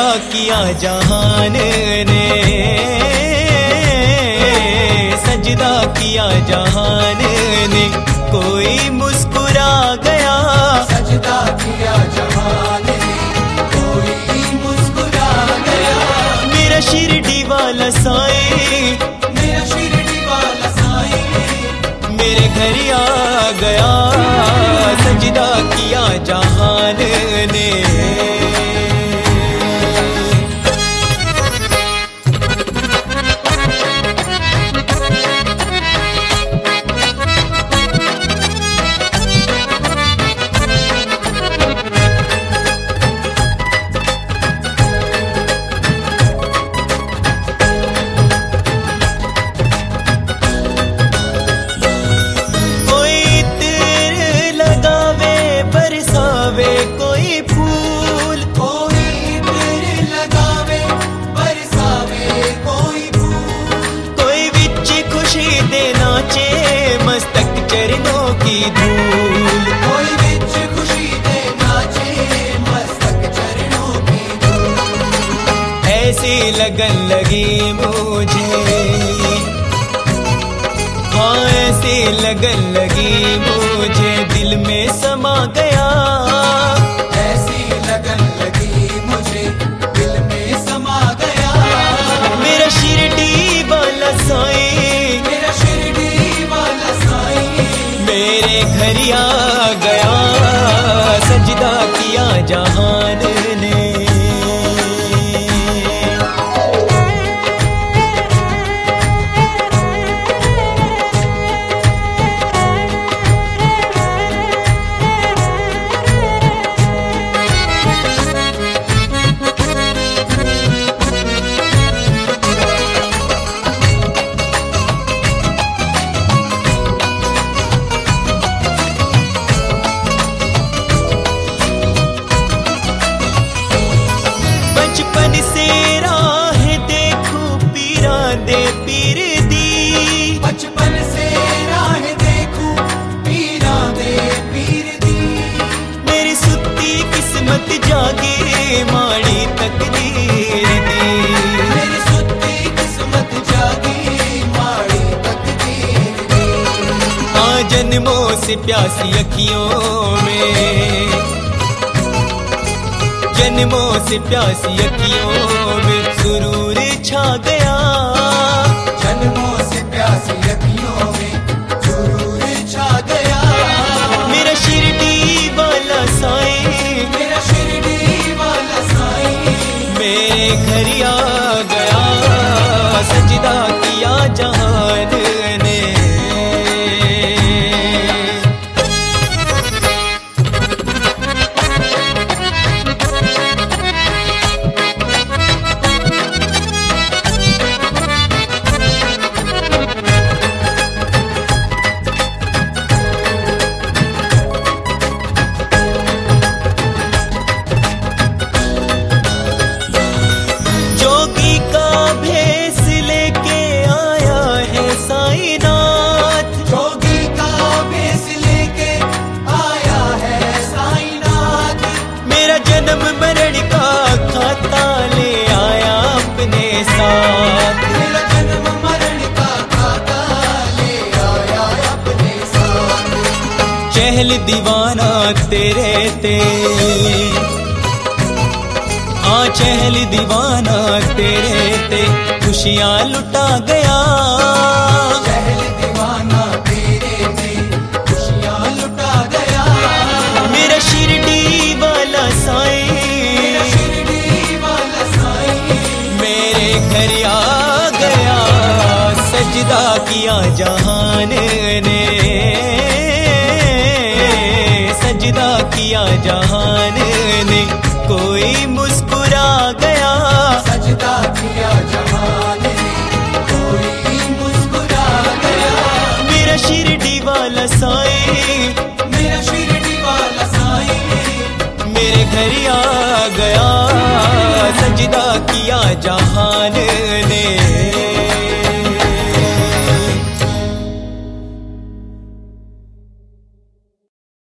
सजदा किया जहान ने, सजदा किया जहान ने, कोई मुस्कुरा गया। सजदा किया जहान ने, कोई मुस्कुरा गया। मेरा शिरडी वाला साईं, मेरा शिरडी वाला साईं मेरे घर आ गया। सजदा किया जहान ने। कोई फूल, कोई तेरे लगावे बरसावे कोई फूल, कोई विच खुशी दे नाचे मस्तक चरणों की धूल, कोई विच खुशी दे नाचे मस्तक चरणों की धूल। ऐसी लगन लगी मुझे, हाँ ऐसी लगन लगी मुझे, दिल में समा गया। मेरा शिरडी वाला साईं मेरे घर आ गया। सजदा किया जहान ने। बचपन से राह देखूं पीरा दे पीर दी, बचपन से राह देखूं पीरा दे पीर दी। मेरी सुती किस्मत जागे माड़ी तकदीर दी, मेरी सुती किस्मत जागे माड़ी तकदीर दी। हाँ जन्मों से प्यासी अखियों में, जन्मों से प्यासी अखियों में सुरूर छा गया। जन्मों से प्यासी अखियों में सुरूर छा गया। मेरा शिरडी वाला साईं, मेरा शिरडी वाला साईं मेरे घर आ गया। सजदा किया जहान ने। जोगी का भेष लेके आया है साईनाथ, जोगी का भेष लेके आया है साईनाथ। मेरा जन्म मरण का खाता ले आया अपने साथ। मेरा जन्म मरण का खाता ले आया अपने साथ। चहल दीवाना तेरे ते, हाँ चहल दीवाना तेरे ते, खुशियाँ लुटा गया। चहल दीवाना तेरे ते, खुशियाँ लुटा गया। मेरा शिरडी वाला साईं, मेरा शिरडी वाला साईं मेरे घर आ गया। सजदा किया जहान ने, सजदा किया जहान ने, कोई मुस्कुरा गया। सजदा किया जहान ने, कोई मुस्कुरा गया। मेरा शिरडी वाला साईं, मेरा शिरडी वाला साईं मेरे घर आ गया। सजदा किया जहान